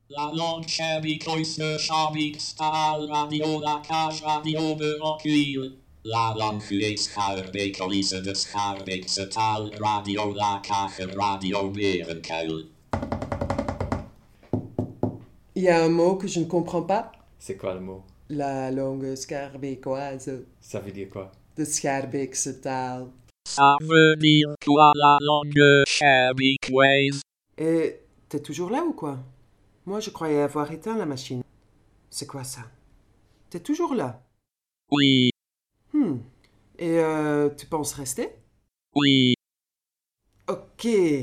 La langue Schabicoise, Schabik-Stahl, Radio, la cage radio me recule. La langue Schabicoise de Schabik-Stahl, Radio, la cage radio me recule. Il y a un mot que je ne comprends pas. C'est quoi le mot? La langue scarbécoise Ça veut dire quoi? de Schabic-Stahl. Ça veut dire quoi la langue Schabicoise? Et t'es toujours là ou quoi? Moi, je croyais avoir éteint la machine. C'est quoi ça? T'es toujours là? Oui, Et tu penses rester? oui. Ok.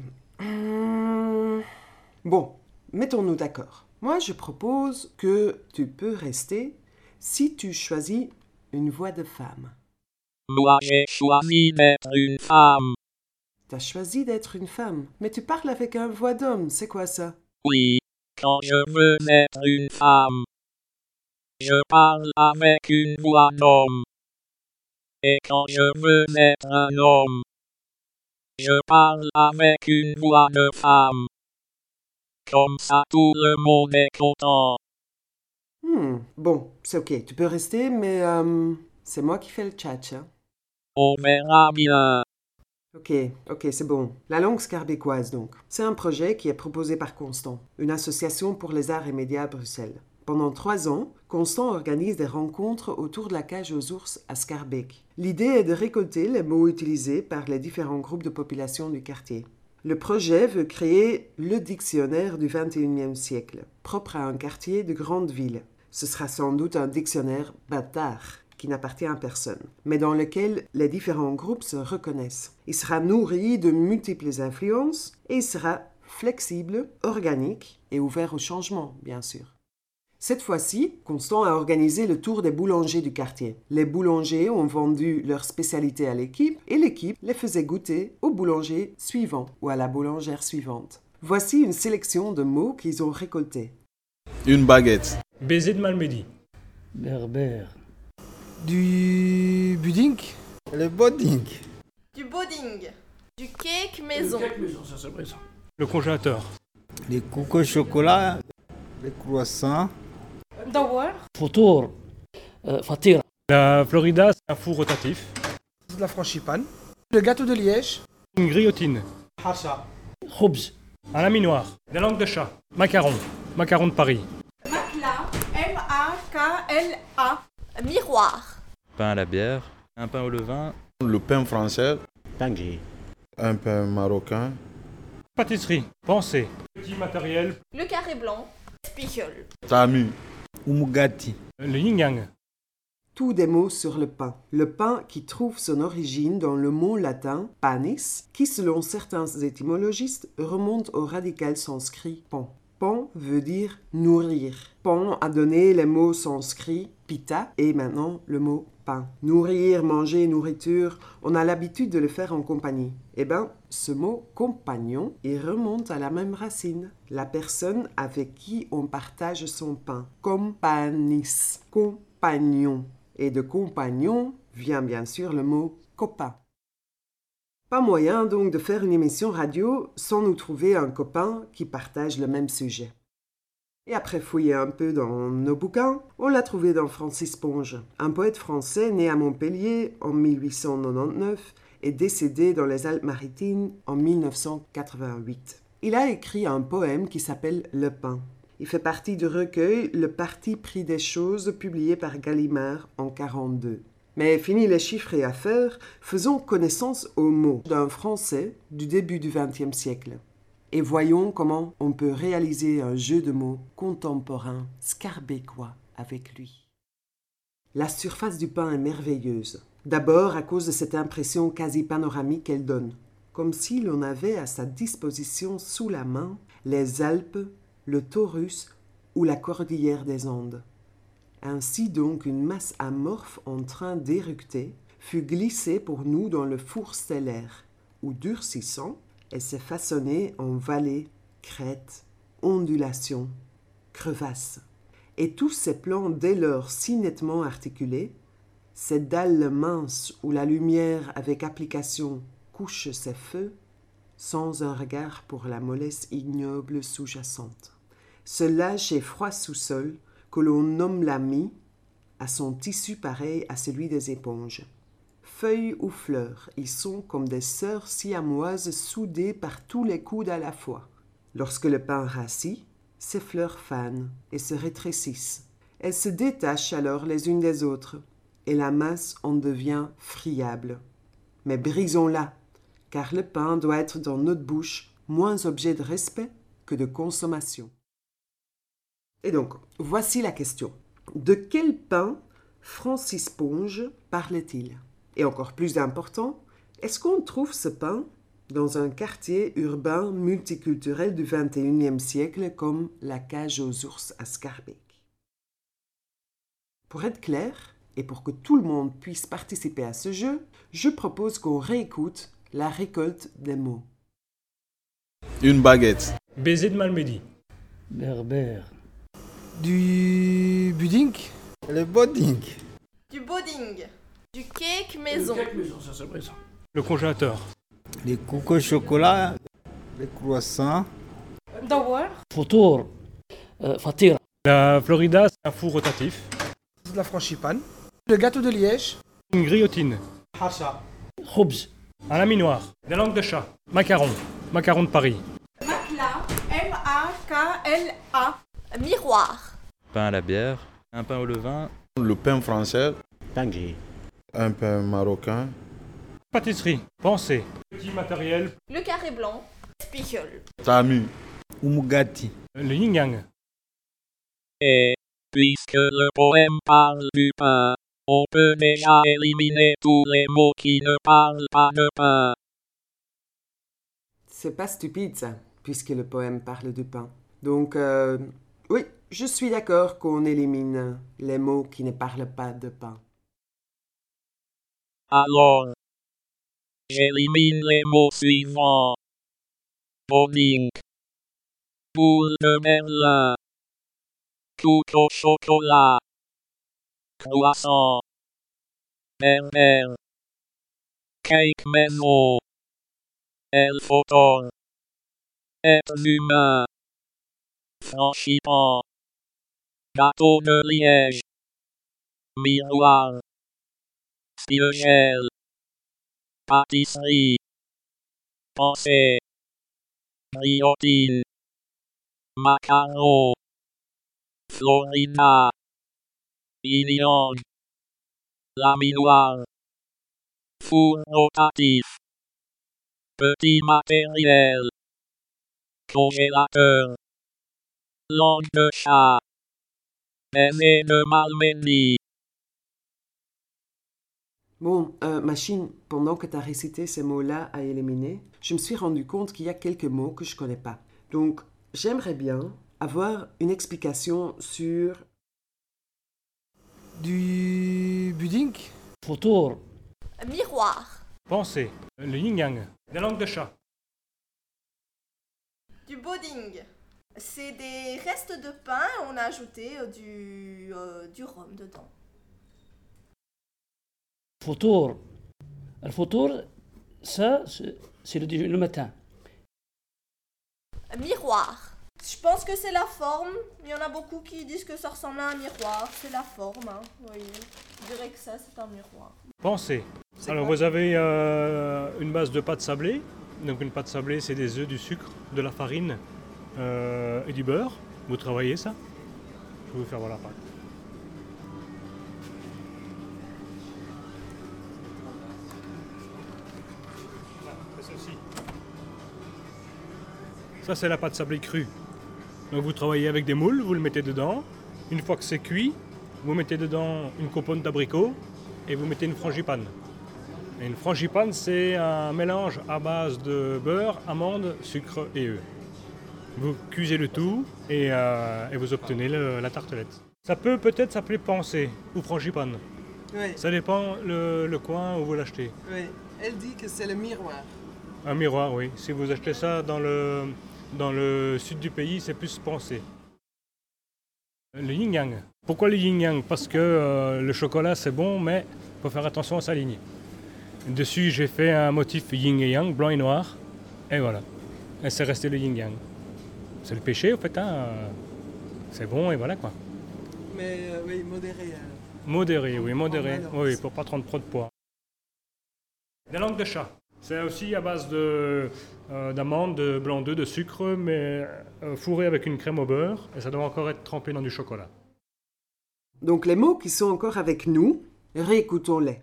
Bon, mettons-nous d'accord. Moi, je propose que tu peux rester si tu choisis une voix de femme. Moi j'ai choisi d'être une femme. T'as choisi d'être une femme, mais tu parles avec un voix d'homme, c'est quoi ça? Oui, quand je veux être une femme, je parle avec une voix d'homme. Et quand je veux être un homme, je parle avec une voix de femme. Comme ça tout le monde est content. Bon, c'est ok, tu peux rester, mais c'est moi qui fais le tchatch, hein. On verra bien. Ok, c'est bon. La langue scarbécoise, donc. C'est un projet qui est proposé par Constant, une association pour les arts et médias à Bruxelles. Pendant 3 ans, Constant organise des rencontres autour de la cage aux ours à Schaerbeek. L'idée est de récolter les mots utilisés par les différents groupes de population du quartier. Le projet veut créer le dictionnaire du XXIe siècle, propre à un quartier de grande ville. Ce sera sans doute un dictionnaire bâtard, qui n'appartient à personne, mais dans lequel les différents groupes se reconnaissent. Il sera nourri de multiples influences et il sera flexible, organique et ouvert au changement, bien sûr. Cette fois-ci, Constant a organisé le tour des boulangers du quartier. Les boulangers ont vendu leur spécialité à l'équipe et l'équipe les faisait goûter au boulanger suivant ou à la boulangère suivante. Voici une sélection de mots qu'ils ont récoltés. Une baguette. Baiser de Malmedy. Berbère. Du pudding. Le pudding. Du pudding. Du cake maison. Le congélateur. Les cocos au chocolat. Les croissants. Dauer. فطور. فطيرة. La Florida, c'est un four rotatif. De la frangipane. Le gâteau de Liège. Une griotine. Hacha. خبز. Un laminoir. Des langues de chat. Macaron. Macaron de Paris. Makla. M-A-K-L-A. Miroir. Pain à la bière, un pain au levain. Le pain français. Tangier. Un pain marocain. Pâtisserie. Pensée. Petit matériel. Le carré blanc. Spichel. Tamu. Umugati. Le yin-yang. Tous des mots sur le pain. Le pain qui trouve son origine dans le mot latin panis, qui selon certains étymologistes remonte au radical sanskrit pan. Pan veut dire nourrir. Pan a donné les mots sanscrits pita et maintenant le mot pain. Nourrir, manger, nourriture, on a l'habitude de le faire en compagnie. Eh bien, ce mot compagnon, il remonte à la même racine. La personne avec qui on partage son pain. Companis, compagnon. Et de compagnon vient bien sûr le mot copain. Pas moyen donc de faire une émission radio sans nous trouver un copain qui partage le même sujet. Et après fouiller un peu dans nos bouquins, on l'a trouvé dans Francis Ponge, un poète français né à Montpellier en 1899 et décédé dans les Alpes-Maritimes en 1988. Il a écrit un poème qui s'appelle Le pain. Il fait partie du recueil Le parti pris des choses publié par Gallimard en 1942. Mais fini les chiffres et affaires, faisons connaissance aux mots d'un Français du début du XXe siècle. Et voyons comment on peut réaliser un jeu de mots contemporain scarbécois avec lui. La surface du pain est merveilleuse. D'abord à cause de cette impression quasi panoramique qu'elle donne, comme si l'on avait à sa disposition sous la main les Alpes, le Taurus ou la cordillère des Andes. Ainsi donc une masse amorphe en train d'éructer fut glissée pour nous dans le four stellaire, où durcissant, elle s'est façonnée en vallées, crêtes, ondulations, crevasses. Et tous ces plans dès lors si nettement articulés, ces dalles minces où la lumière avec application couche ses feux, sans un regard pour la mollesse ignoble sous-jacente. ce lâche et froid sous-sol que l'on nomme la mie, a son tissu pareil à celui des éponges. Feuilles ou fleurs, ils sont comme des sœurs siamoises soudées par tous les coudes à la fois. Lorsque le pain rassit, ces fleurs fanent et se rétrécissent. Elles se détachent alors les unes des autres, et la masse en devient friable. Mais brisons-la, car le pain doit être dans notre bouche moins objet de respect que de consommation. Et donc, voici la question. De quel pain Francis Ponge parlait-il? Et encore plus important, est-ce qu'on trouve ce pain dans un quartier urbain multiculturel du XXIe siècle comme la Cage aux ours à Schaerbeek? Pour être clair, et pour que tout le monde puisse participer à ce jeu, je propose qu'on réécoute la récolte des mots. Une baguette. Baiser de Malmedy. Berbère. Du pudding. Le pudding. Du pudding. Du cake maison. Ça c'est vrai ça. Le congélateur. Les cocos au chocolat. Les croissants. Dauer. فطور. فطيرة. La Florida, c'est un four rotatif. De la frangipane. Le gâteau de Liège. Une griotine. Hacha. خبز. Un laminoir. Des langues de chat. Macaron. Macaron de Paris. Makla. M-A-K-L-A. Miroir. Pain à la bière. Un pain au levain. Le pain français. طنجة. Un pain marocain. Pâtisserie. Pensée. Petit matériel. Le carré blanc. Spichel. Tamu. Umugati. Le yin-yang. Et, puisque le poème parle du pain, on peut déjà éliminer tous les mots qui ne parlent pas de pain. C'est pas stupide ça, puisque le poème parle du pain. Donc, oui, je suis d'accord qu'on élimine les mots qui ne parlent pas de pain. Alors, j'élimine les mots suivants. Pudding. Boule de Berlin. Tout au chocolat. Croissant. Berbère. Cake maison. El Photon. Être humain. Franchipan. Gâteau de Liège. Miroir. Spiegel. Pâtisserie. Pensée. Griotine. Macaron. Florida. Ilion. Laminoir. Four rotatif. Petit matériel. Congélateur. Langue de chat. Baiser de Malmedy. Bon, machine, pendant que tu as récité ces mots-là à éliminer, je me suis rendu compte qu'il y a quelques mots que je ne connais pas. Donc, j'aimerais bien avoir une explication sur Du pudding. فطور. Miroir. Pensée. Le yin-yang. Des langues de chat. Du pudding. C'est des restes de pain, on a ajouté du rhum dedans. فطور. الفطور ça c'est le matin. Miroir. Je pense que c'est la forme. Il y en a beaucoup qui disent que ça ressemble à un miroir. C'est la forme, hein. Oui. Je dirais que ça, c'est un miroir. Pensée. Alors vous avez une base de pâte sablée. Donc une pâte sablée, c'est des œufs, du sucre, de la farine et du beurre. Vous travaillez ça. Je vais vous faire voir la pâte. Voilà, c'est ceci. Ça, c'est la pâte sablée crue. Donc vous travaillez avec des moules, vous le mettez dedans. Une fois que c'est cuit, vous mettez dedans une compote d'abricot et vous mettez une frangipane. Et une frangipane, c'est un mélange à base de beurre, amandes, sucre et œufs. Vous cuisez le tout et vous obtenez la tartelette. Ça peut peut-être s'appeler pensée ou frangipane. Oui, Ça dépend le coin où vous l'achetez. oui. Elle dit que c'est le miroir. Un miroir, oui. Si vous achetez ça dans le sud du pays, c'est plus pensée. Le yin-yang. Pourquoi le yin-yang? Parce que le chocolat, c'est bon, mais il faut faire attention à sa ligne. Dessus, j'ai fait un motif yin et yang, blanc et noir. Et voilà. Et c'est resté le yin-yang. C'est le péché, en fait. Hein. c'est bon et voilà quoi. Mais oui, modéré. Modéré, oui, modéré. balance. Oui, pour pas prendre trop de poids. Des langues de chat. C'est aussi à base d'amandes, de blanc d'œuf, de sucre, mais fourré avec une crème au beurre. Et ça doit encore être trempé dans du chocolat. Donc les mots qui sont encore avec nous, réécoutons-les.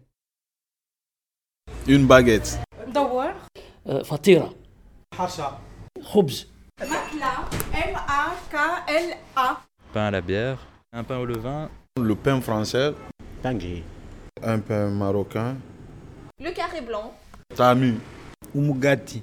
Une baguette. Dawar. فطيرة. حرشة. خبز. Makla. M-A-K-L-A. Pain à la bière, un pain au levain, Le pain français. Tanguy. Un pain marocain. Le carré blanc. Tamu. Umugati.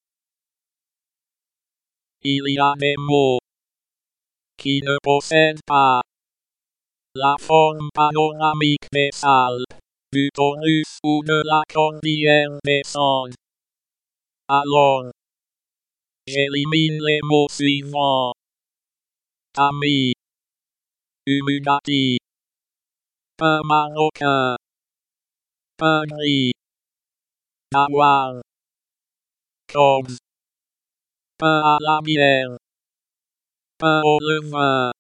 Il y a des mots qui ne possèdent pas la forme panoramique des Alpes, du Taurus ou de la cordillère des Andes. Alors, j'élimine les mots suivants. Tamis, Umugati, pain marocain, pain gris, Dawar, Cobs, pain à la bière, pain au levain.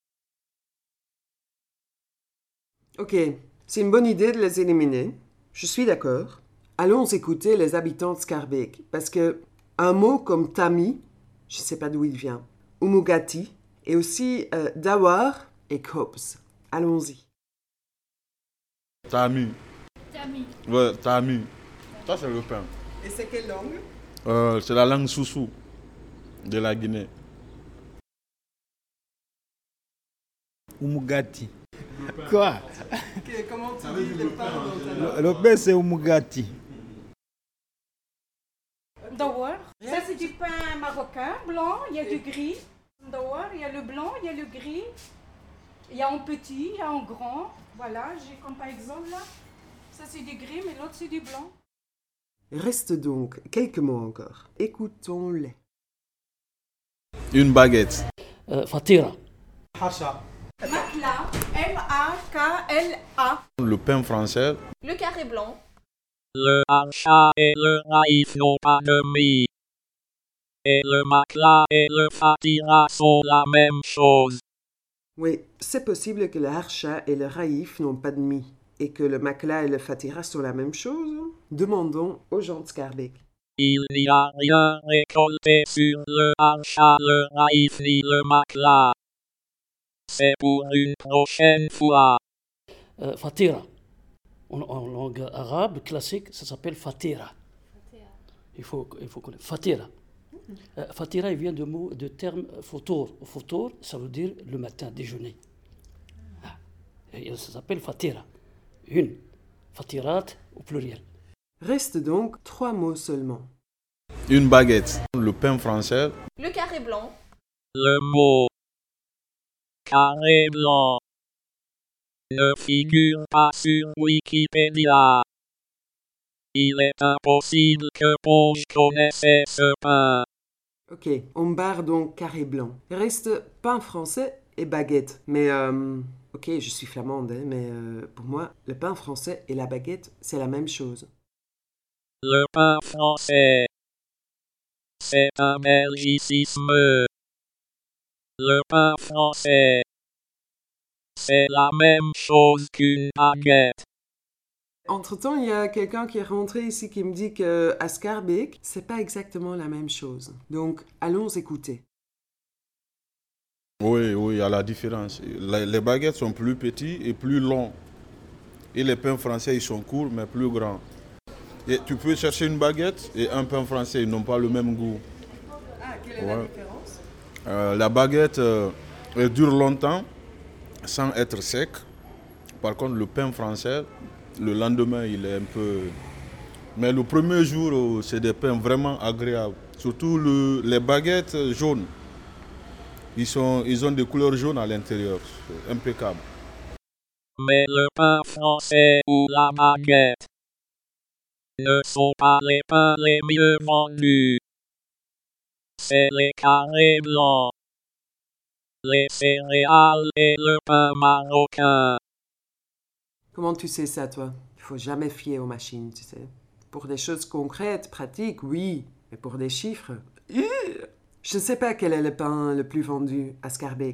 Ok, c'est une bonne idée de les éliminer. Je suis d'accord. Allons écouter les habitants de Schaerbeek, parce que un mot comme Tami, je ne sais pas d'où il vient, Umugati, et aussi Dawar et Kobs. Allons-y. Tamu. Tami. Ouais, tamu. Ça, c'est le pain. Et c'est quelle langue? C'est la langue soussou de la Guinée. Umugati. Quoi? Comment tu dis le pain dans ta langue? Le pain, c'est Umugati. Dawar. Ça, c'est du pain marocain, blanc, il y a du gris. Dawar, il y a le blanc, il y a le gris. Il y a en petit, il y a en grand. Voilà, j'ai comme par exemple là. Ça, c'est du gris, mais l'autre, c'est du blanc. Reste donc quelques mots encore. Écoutons-les. Une baguette. فطيرة. حرشة. Makla. M-A-K-L-A. Le pain français. Le carré blanc. Le harcha et le raïf n'ont pas de mie. Et le makla et le fatira sont la même chose. Oui, c'est possible que le harsha et le raïf n'ont pas de mie, et que le makla et le fatira sont la même chose. Demandons aux gens de Schaerbeek. Il n'y a rien récolté sur le harcha, le raïf ni le makla. C'est pour une prochaine fois. فطيرة. En langue arabe classique, ça s'appelle fatira. Il faut connaître. Fatira. Fatira, il vient de terme fautour. Fautour, ça veut dire le matin, déjeuner. Et ça s'appelle fatira. Une. Fatirat au pluriel. Reste donc 3 mots seulement. Une baguette. Le pain français. Le carré blanc. Le mot carré blanc ne figure pas sur Wikipédia. Il est impossible que Ponge connaissait ce pain. Ok, on barre donc carré blanc. Reste pain français et baguette. Mais, ok, je suis flamande, hein, mais pour moi, le pain français et la baguette, c'est la même chose. Le pain français, c'est un belgicisme. Le pain français, c'est la même chose qu'une baguette. Entre-temps, il y a quelqu'un qui est rentré ici qui me dit qu'à Schaerbeek, c'est pas exactement la même chose. Donc, allons écouter. Oui, il y a la différence. Les baguettes sont plus petites et plus longs. Et les pains français, ils sont courts mais plus grands. Et tu peux chercher une baguette et un pain français, ils n'ont pas le même goût. Ah, quelle est la différence? La baguette, elle dure longtemps sans être sec. Par contre, le pain français, le lendemain, il est un peu... Mais le premier jour, c'est des pains vraiment agréables. Surtout les baguettes jaunes. Ils ont des couleurs jaunes à l'intérieur. C'est impeccable. Mais le pain français ou la baguette ne sont pas les pains les mieux vendus. C'est les carrés blancs, les céréales et le pain marocain. Comment tu sais ça, toi? Il faut jamais fier aux machines, tu sais. Pour des choses concrètes, pratiques, oui. Mais pour des chiffres... Je ne sais pas quel est le pain le plus vendu à Schaerbeek. Il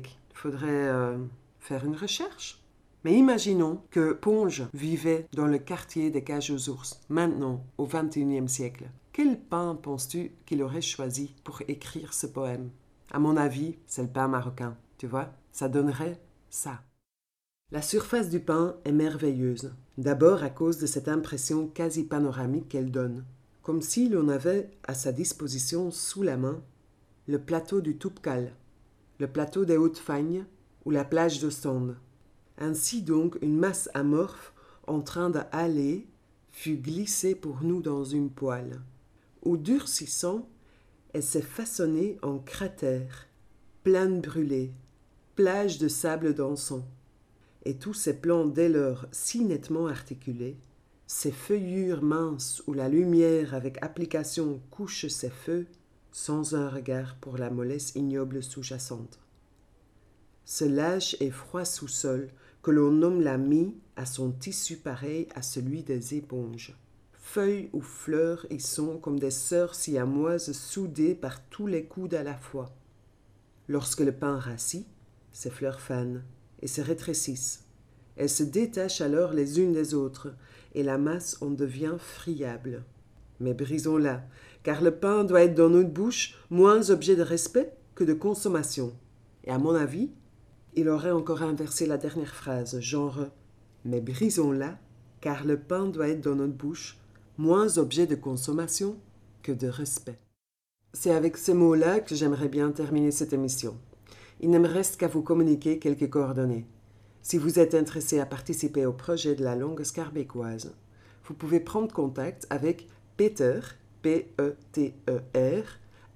faudrait faire une recherche. Mais imaginons que Ponge vivait dans le quartier des cages aux ours, maintenant, au XXIe siècle. Quel pain penses-tu qu'il aurait choisi pour écrire ce poème? À mon avis, c'est le pain marocain, tu vois? Ça donnerait ça. La surface du pain est merveilleuse, d'abord à cause de cette impression quasi panoramique qu'elle donne, comme si l'on avait à sa disposition sous la main le plateau du Toubkal, le plateau des Hautes-Fagnes ou la plage d'Ostende. Ainsi donc, une masse amorphe en train d'aller fut glissée pour nous dans une poêle. Au durcissant, elle s'est façonnée en cratère, plaine brûlée, plage de sable dansant. Et tous ces plans dès lors si nettement articulés, ces feuillures minces où la lumière avec application couche ses feux, sans un regard pour la mollesse ignoble sous-jacente. Ce lâche et froid sous-sol que l'on nomme la mie a son tissu pareil à celui des éponges. Feuilles ou fleurs y sont comme des sœurs siamoises soudées par tous les coudes à la fois. Lorsque le pain rassit, ces fleurs fanent et se rétrécissent. Elles se détachent alors les unes des autres et la masse en devient friable. Mais brisons-la, car le pain doit être dans notre bouche moins objet de respect que de consommation. Et à mon avis, il aurait encore inversé la dernière phrase, genre « Mais brisons-la, car le pain doit être dans notre bouche moins objet de consommation que de respect. » C'est avec ces mots-là que j'aimerais bien terminer cette émission. Il ne me reste qu'à vous communiquer quelques coordonnées. Si vous êtes intéressé à participer au projet de la langue scarbécoise, vous pouvez prendre contact avec Peter, P-E-T-E-R,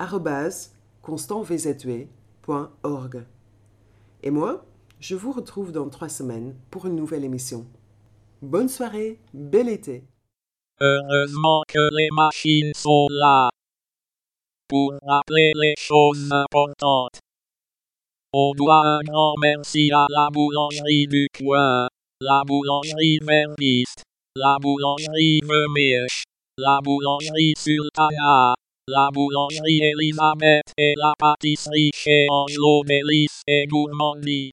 @constantvzw.org. Et moi, je vous retrouve dans 3 semaines pour une nouvelle émission. Bonne soirée, bel été. Heureusement que les machines sont là pour rappeler les choses importantes. On doit un grand merci à la boulangerie du coin, la boulangerie Verdiste, la boulangerie Vermeersch, la boulangerie Sultana, la boulangerie Elisabeth et la pâtisserie chez Angelo Mélis et Gourmandi.